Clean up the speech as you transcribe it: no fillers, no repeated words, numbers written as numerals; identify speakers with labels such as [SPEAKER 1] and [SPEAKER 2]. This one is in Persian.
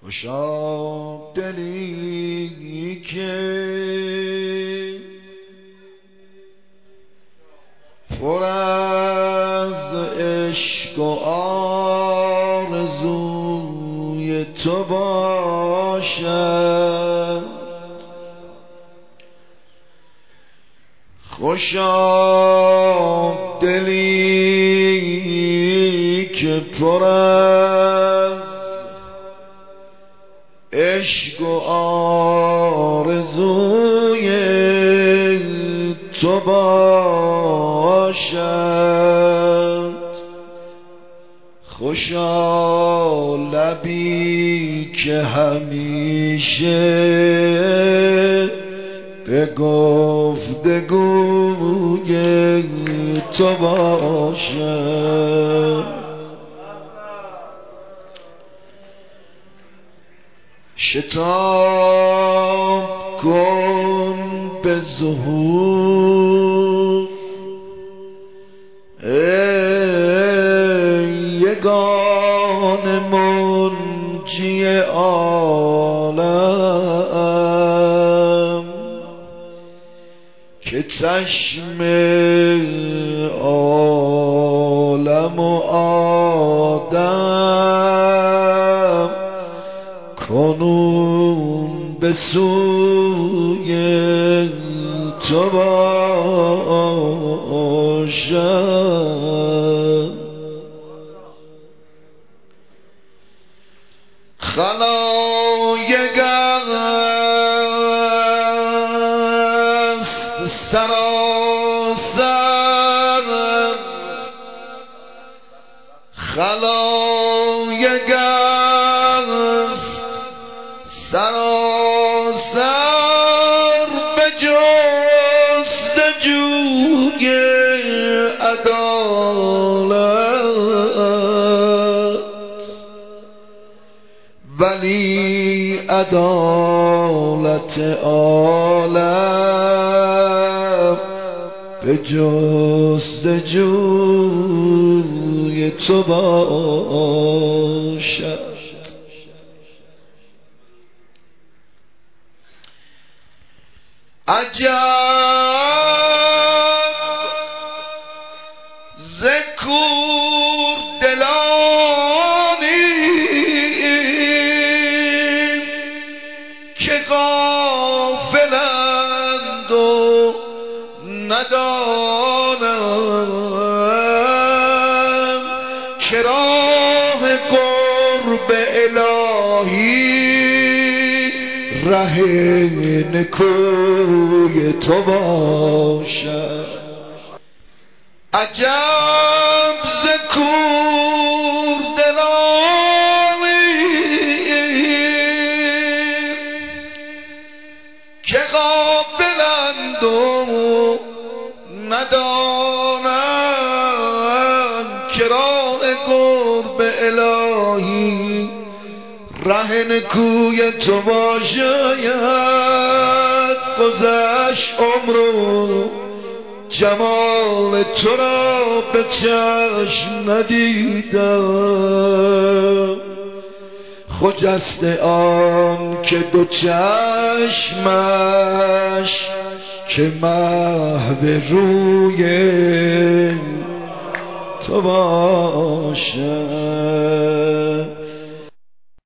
[SPEAKER 1] خوشا دلی که پر از عشق و آرزوی تو باشد. خوشا دلی که پر از عشق و آرزوی تو باشد. خوشا لبی که همیشه به گفتگوی تو باشد. شتاب کن به ظهور ای یگانه منجی عالم که چشم عالم و آدم کنون به سوی تو باشد. خلایق است سراسر، خلایق است سراسر به جستجوی عدالت، ولی عدالت عالم به جستجوی تو باشد. عجب ز کوردلانی که غافلند و ندانند که راه قرب الهی ره نکوی تو باشد. عجب ز کوردلانی که غافلند و ندانند که راه قرب الهی ره نکوی تو باشد. گذشت عمر و جمال تو را به چشم ندیدم، خجسته آن که دو چشمش که محو روی تو باشد.